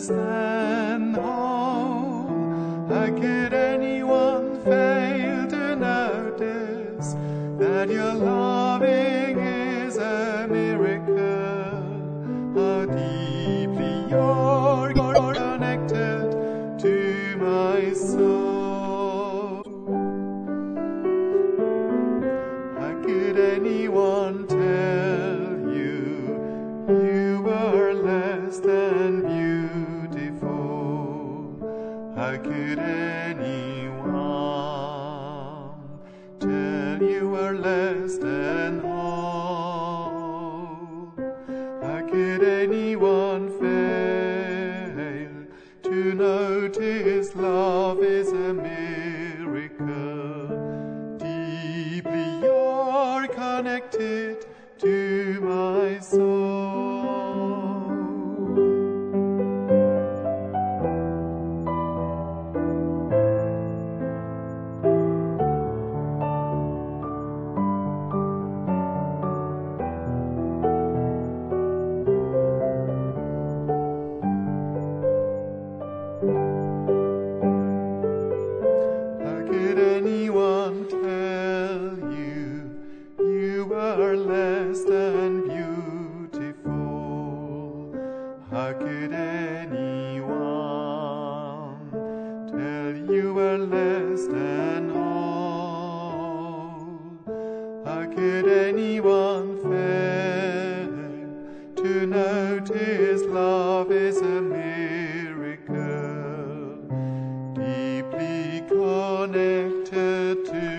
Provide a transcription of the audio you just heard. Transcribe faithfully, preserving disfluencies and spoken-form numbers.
less than whole. How could anyone fail to notice that your loving is a miracle? How deeply you're connected to my soul. How could anyone tell you you were less than beautiful? How could anyone tell you were less than whole? How could anyone fail to notice love is a miracle? Deeply you're connected to my soul. How could anyone tell you you were less than beautiful? How could anyone tell you were less than whole? How could anyone fail to notice love is a miracle? Deeply connected to